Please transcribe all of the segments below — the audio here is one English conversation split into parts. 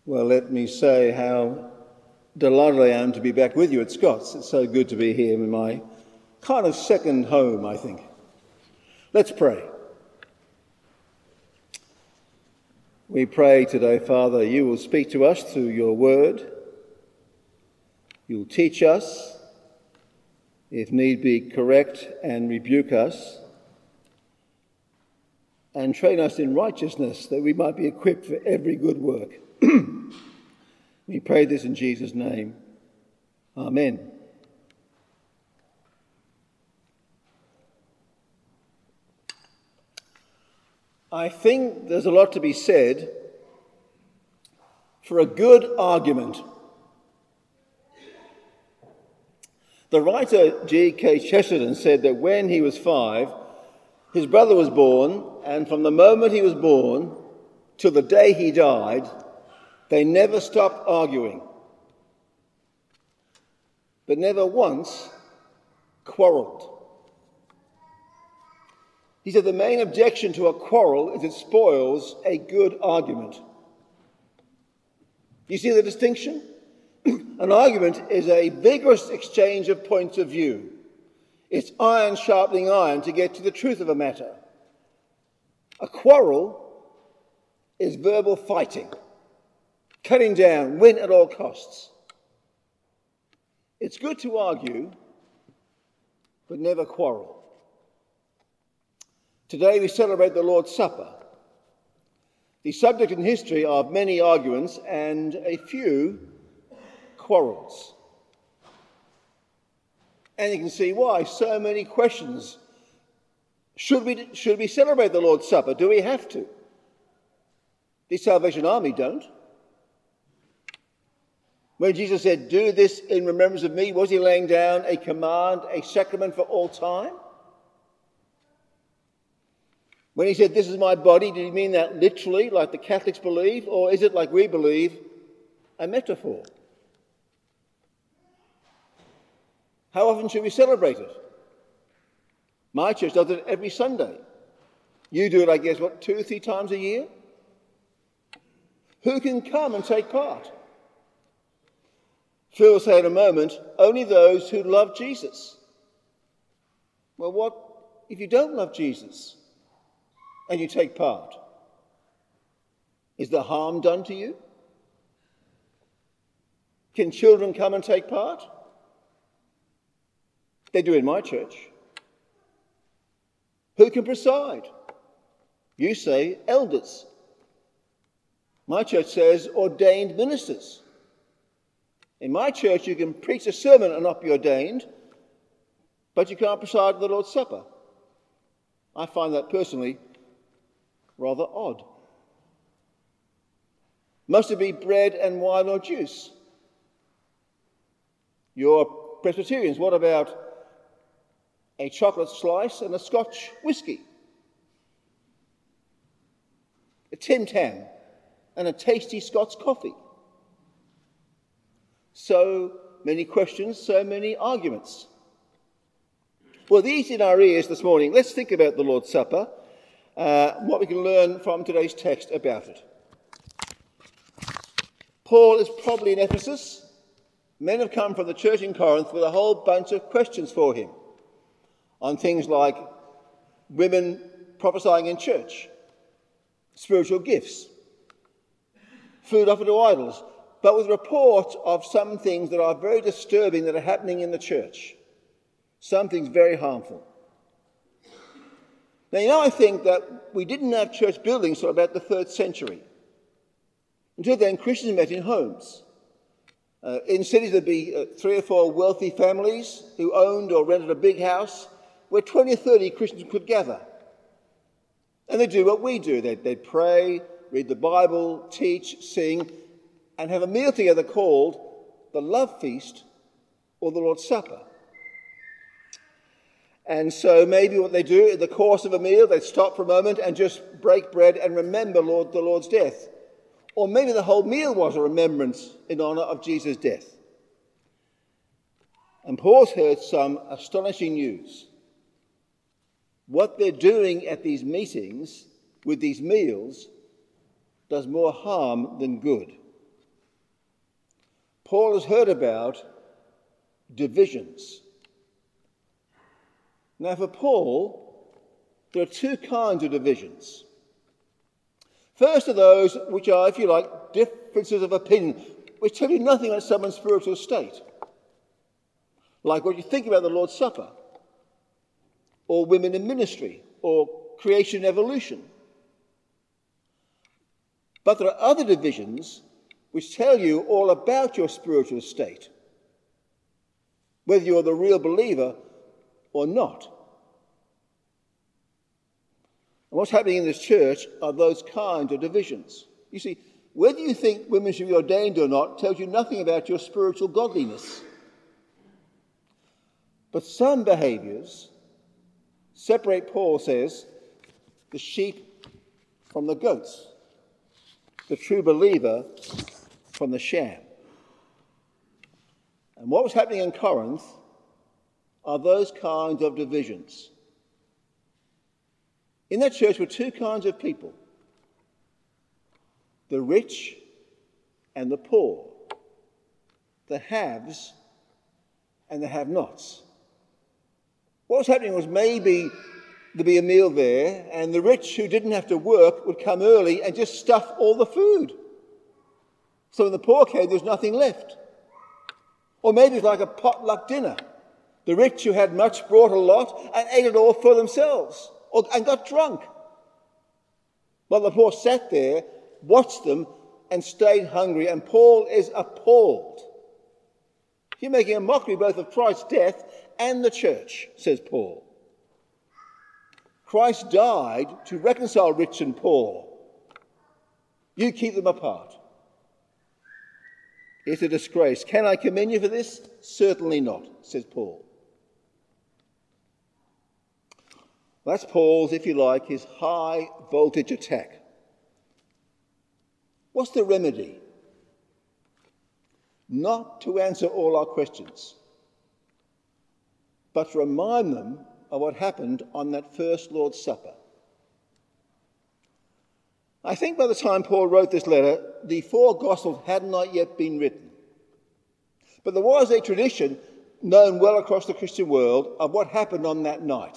Well, let me say how delighted I am to be back with you at Scott's. It's so good to be here in my kind of second home, I think. Let's pray. We pray today, Father, you will speak to us through your word. You'll teach us, if need be, correct and rebuke us, and train us in righteousness that we might be equipped for every good work. We pray this in Jesus' name. Amen. I think there's a lot to be said for a good argument. The writer G.K. Chesterton said that when he was 5, his brother was born, and from the moment he was born till the day he died, they never stopped arguing, but never once quarrelled. He said the main objection to a quarrel is it spoils a good argument. You see the distinction? An argument is a vigorous exchange of points of view. It's iron sharpening iron to get to the truth of a matter. A quarrel is verbal fighting, cutting down, win at all costs. It's good to argue, but never quarrel. Today we celebrate the Lord's Supper, the subject in history of many arguments and a few quarrels. And you can see why so many questions. Should we celebrate the Lord's Supper? Do we have to? The Salvation Army don't. When Jesus said, "Do this in remembrance of me," was he laying down a command, a sacrament for all time? When he said, "This is my body," did he mean that literally, like the Catholics believe, or is it, like we believe, a metaphor? How often should we celebrate it? My church does it every Sunday. You do it, I guess, 2 or 3 times a year? Who can come and take part? Phil will say in a moment, only those who love Jesus. Well, what if you don't love Jesus and you take part? Is there harm done to you? Can children come and take part? They do in my church. Who can preside? You say elders. My church says ordained ministers. In my church, you can preach a sermon and not be ordained, but you can't preside at the Lord's Supper. I find that personally rather odd. Must it be bread and wine or juice? You're Presbyterians. What about a chocolate slice and a Scotch whisky? A Tim Tam and a tasty Scots coffee. So many questions, so many arguments. Well, these in our ears this morning, let's think about the Lord's Supper, what we can learn from today's text about it. Paul is probably in Ephesus. Men have come from the church in Corinth with a whole bunch of questions for him on things like women prophesying in church, spiritual gifts, food offered to idols, but with reports of some things that are very disturbing that are happening in the church. Some things very harmful. Now, I think that we didn't have church buildings until about the 3rd century. Until then, Christians met in homes. In cities, there'd be 3 or 4 wealthy families who owned or rented a big house where 20 or 30 Christians could gather. And they'd do what we do. They'd pray, read the Bible, teach, sing, and have a meal together called the Love Feast or the Lord's Supper. And so maybe what they do in the course of a meal, they'd stop for a moment and just break bread and remember the Lord's death. Or maybe the whole meal was a remembrance in honour of Jesus' death. And Paul's heard some astonishing news. What they're doing at these meetings with these meals does more harm than good. Paul has heard about divisions. Now, for Paul, there are two kinds of divisions. First are those which are, if you like, differences of opinion, which tell you nothing about someone's spiritual state. Like what you think about the Lord's Supper, or women in ministry, or creation and evolution. But there are other divisions which tell you all about your spiritual state, whether you're the real believer or not. And what's happening in this church are those kinds of divisions. You see, whether you think women should be ordained or not tells you nothing about your spiritual godliness. But some behaviours separate, Paul says, the sheep from the goats, the true believer from the sham. And what was happening in Corinth are those kinds of divisions. In that church were two kinds of people: the rich and the poor, the haves and the have-nots. What was happening was maybe there'd be a meal there, and the rich who didn't have to work would come early and just stuff all the food. So when the poor came, there was nothing left. Or maybe it's like a potluck dinner. The rich who had much brought a lot and ate it all for themselves, and got drunk. While the poor sat there, watched them, and stayed hungry. And Paul is appalled. You're making a mockery both of Christ's death and the church, says Paul. Christ died to reconcile rich and poor. You keep them apart. It's a disgrace. Can I commend you for this? Certainly not, says Paul. That's Paul's, if you like, his high voltage attack. What's the remedy? Not to answer all our questions, but to remind them of what happened on that first Lord's Supper. I think by the time Paul wrote this letter, the four Gospels had not yet been written. But there was a tradition known well across the Christian world of what happened on that night.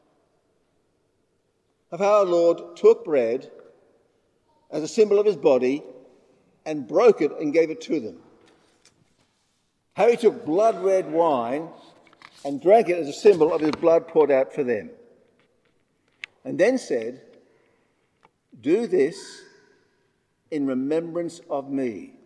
Of how our Lord took bread as a symbol of his body and broke it and gave it to them. How he took blood-red wine and drank it as a symbol of his blood poured out for them. And then said, "Do this in remembrance of me."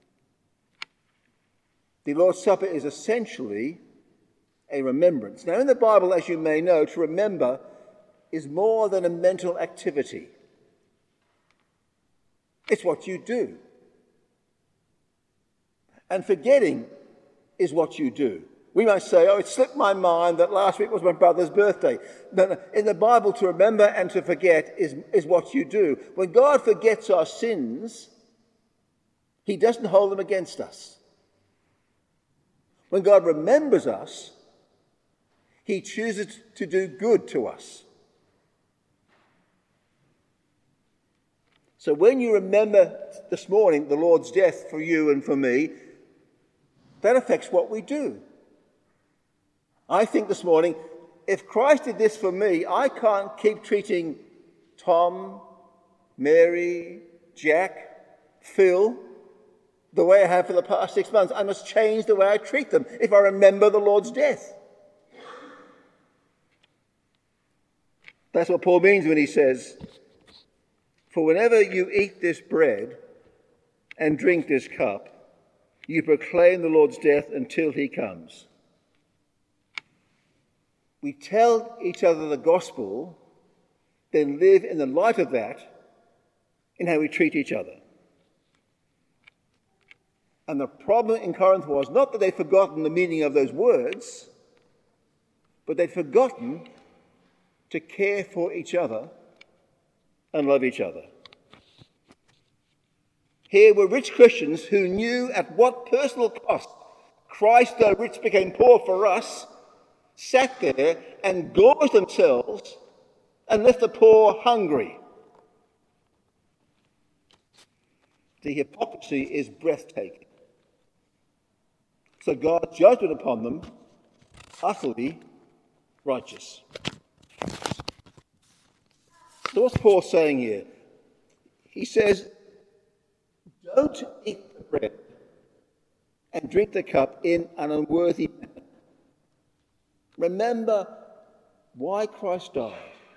The Lord's Supper is essentially a remembrance. Now, in the Bible, as you may know, to remember is more than a mental activity. It's what you do. And forgetting is what you do. We might say, "Oh, it slipped my mind that last week was my brother's birthday." No, in the Bible, to remember and to forget is what you do. When God forgets our sins, he doesn't hold them against us. When God remembers us, he chooses to do good to us. So when you remember this morning the Lord's death for you and for me, that affects what we do. I think this morning, if Christ did this for me, I can't keep treating Tom, Mary, Jack, Phil the way I have for the past 6 months. I must change the way I treat them if I remember the Lord's death. That's what Paul means when he says, "For whenever you eat this bread and drink this cup, you proclaim the Lord's death until he comes." We tell each other the gospel, then live in the light of that in how we treat each other. And the problem in Corinth was not that they'd forgotten the meaning of those words, but they'd forgotten to care for each other and love each other. Here were rich Christians who knew at what personal cost Christ, though rich, became poor for us, sat there and gorged themselves and left the poor hungry. The hypocrisy is breathtaking. So God's judgment upon them, utterly righteous. So what's Paul saying here? He says, don't eat the bread and drink the cup in an unworthy manner. Remember why Christ died.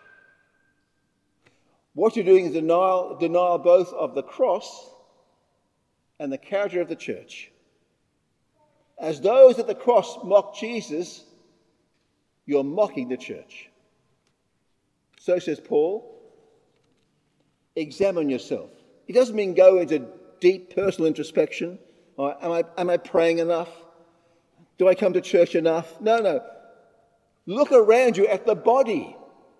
What you're doing is denial both of the cross and the character of the church. As those at the cross mock Jesus, you're mocking the church. So says Paul, examine yourself. It doesn't mean go into deep personal introspection. Or am I praying enough? Do I come to church enough? No. Look around you at the body.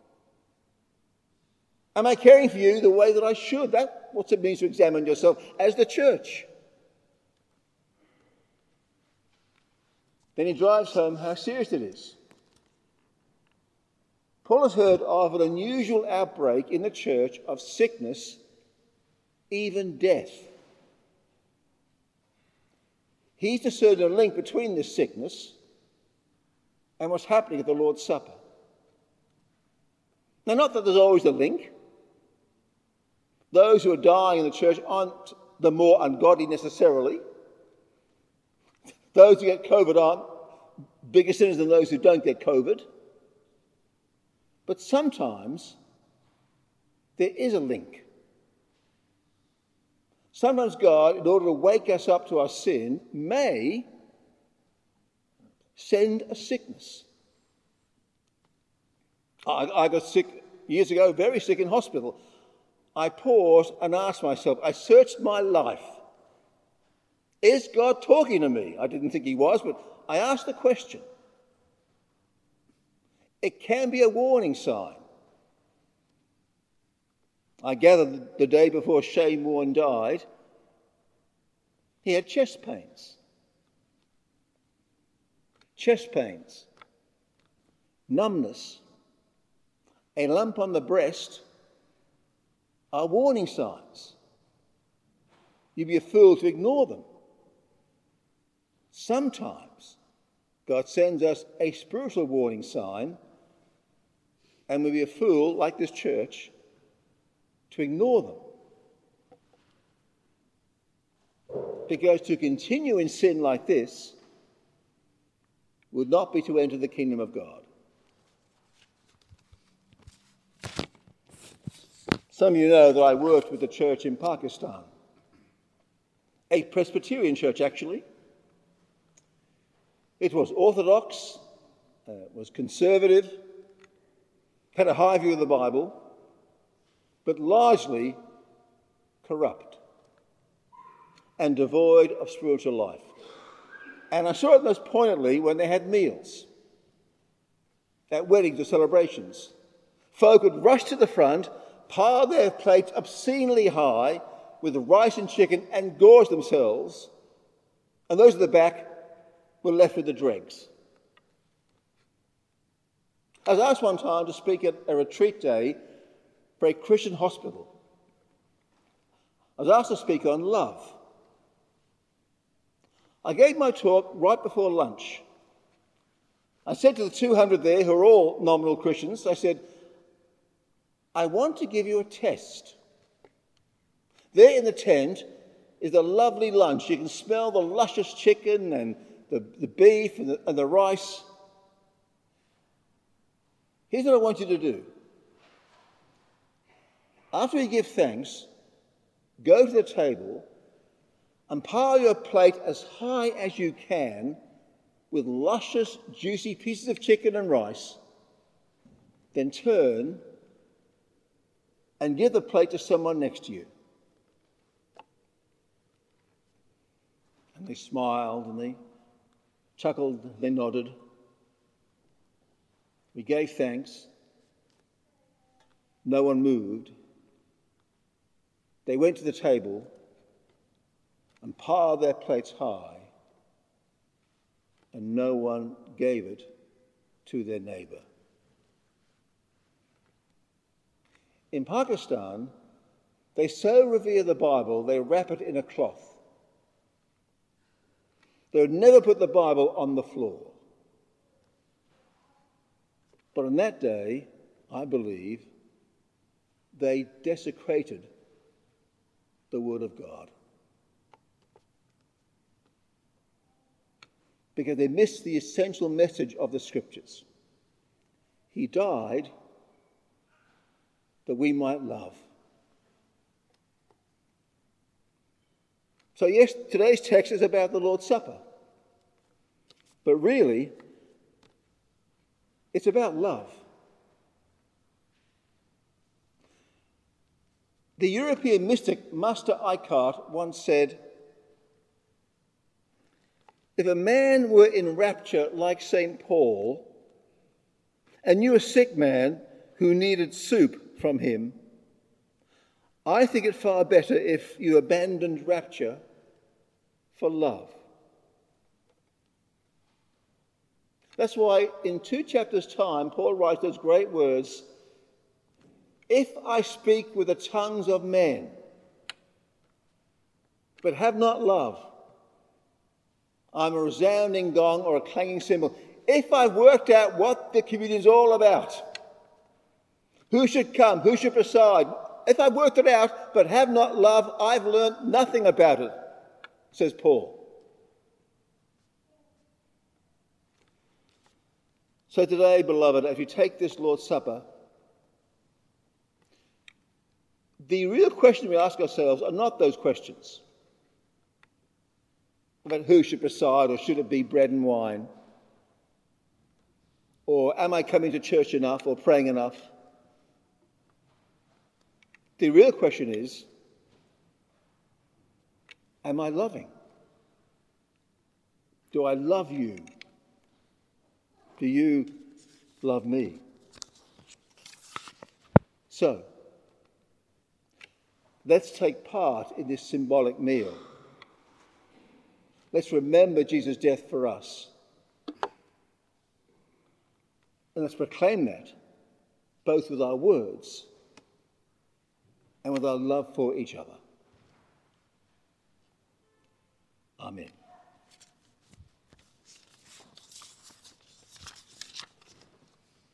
Am I caring for you the way that I should? That's what it means to examine yourself as the church. Then he drives home how serious it is. Paul has heard of an unusual outbreak in the church of sickness, even death. He's discerned a link between this sickness and what's happening at the Lord's Supper. Now, not that there's always a link. Those who are dying in the church aren't the more ungodly necessarily. Those who get COVID aren't bigger sinners than those who don't get COVID. But sometimes there is a link. Sometimes God, in order to wake us up to our sin, may send a sickness. I got sick years ago, very sick in hospital. I paused and asked myself, I searched my life. Is God talking to me? I didn't think he was, but I asked the question. It can be a warning sign. I gathered the day before Shane Warne died, he had chest pains. Chest pains, numbness, a lump on the breast are warning signs. You'd be a fool to ignore them. Sometimes God sends us a spiritual warning sign, and we'd be a fool, like this church, to ignore them. Because to continue in sin like this would not be to enter the kingdom of God. Some of you know that I worked with the church in Pakistan, a Presbyterian church actually. It was orthodox, was conservative, had a high view of the Bible, but largely corrupt and devoid of spiritual life. And I saw it most poignantly when they had meals at weddings or celebrations. Folk would rush to the front, pile their plates obscenely high with rice and chicken and gorge themselves, and those at the back were left with the dregs. I was asked one time to speak at a retreat day for a Christian hospital. I was asked to speak on love. I gave my talk right before lunch. I said to the 200 there, who are all nominal Christians, I said, I want to give you a test. There in the tent is a lovely lunch. You can smell the luscious chicken and the beef and the rice. Here's what I want you to do. After you give thanks, go to the table and pile your plate as high as you can with luscious, juicy pieces of chicken and rice. Then turn and give the plate to someone next to you. And they smiled and they chuckled, they nodded. We gave thanks. No one moved. They went to the table and piled their plates high, and no one gave it to their neighbour. In Pakistan, they so revere the Bible, they wrap it in a cloth. They would never put the Bible on the floor. But on that day, I believe, they desecrated the Word of God. Because they missed the essential message of the Scriptures. He died that we might love. So yes, today's text is about the Lord's Supper. But really, it's about love. The European mystic Master Eckhart once said, if a man were in rapture like St. Paul, and knew a sick man who needed soup from him, I think it far better if you abandoned rapture for love. That's why in 2 chapters' time, Paul writes those great words, if I speak with the tongues of men, but have not love, I'm a resounding gong or a clanging cymbal. If I've worked out what the communion is all about, who should come, who should preside, if I've worked it out but have not love, I've learned nothing about it, says Paul. So today, beloved, as you take this Lord's Supper, the real question we ask ourselves are not those questions about who should preside or should it be bread and wine, or am I coming to church enough or praying enough? The real question is, am I loving? Do I love you? Do you love me? So, let's take part in this symbolic meal. Let's remember Jesus' death for us. And let's proclaim that, both with our words and with our love for each other. Amen.